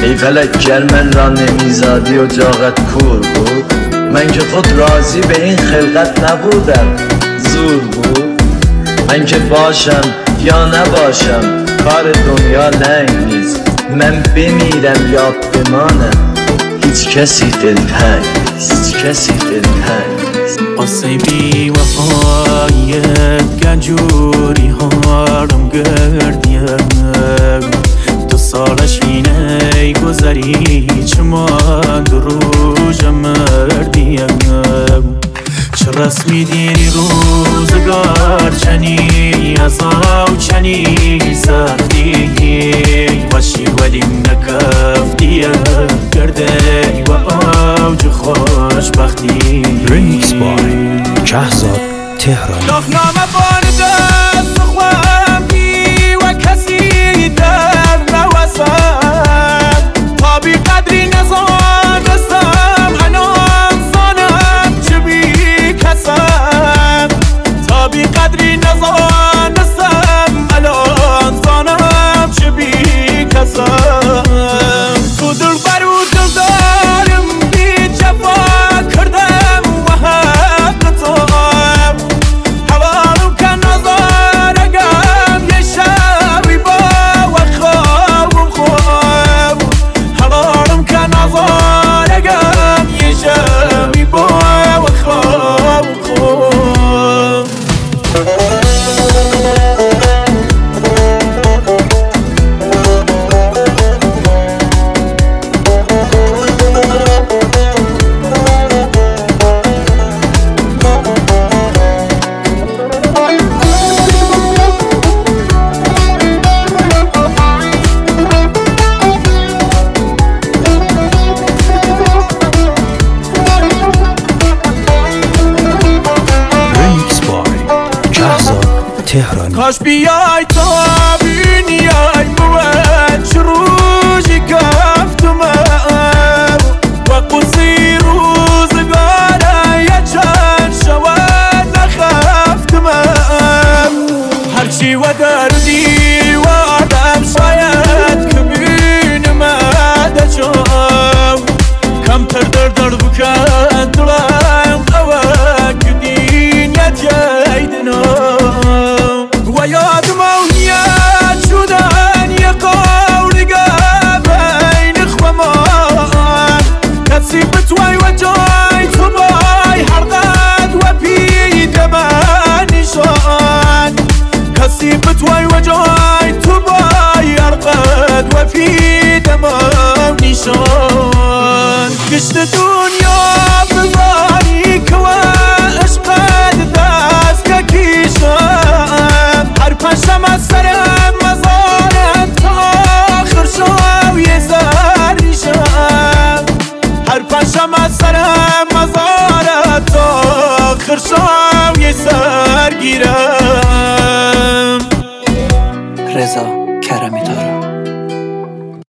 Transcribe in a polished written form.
ای فلک گر من را نمیزادی اجاقت کور بود، من که خود راضی به این خلقت نبودم، زور بود. من که باشم یا نباشم کار دنیا لنگ نیست، من بمیرم یا بمانم هیچ کسی دلتنگ نیست، هیچ کسی دلتنگ نیست. قصه بی وفایت گنجوری هارم گردیم، دو سالش اینه گذری چما دروج مردیم. چه رسمی دیری روزگار چنی عذاب چنی سختی باشی ولی نکفتی گرده و اوج خوشبختی. ریمیکس بای شهزاد تهرانی. شاهنامه بارد سخوام و کسی در نوسم، تا بی قدری نزانستم انان زانم چه بی کسم، تا بی قدری نزانستم الان زانم چه بی کسم. تو دل برو دل دارم بی جفا کردم و حق تو حوالم که نظارگم یه شبی با و خوابم خواب، حوالم که نظارگم یه شبی با و خوابم خواب. ریمیکس بای شهزاد تهرانی. کاش بیای تو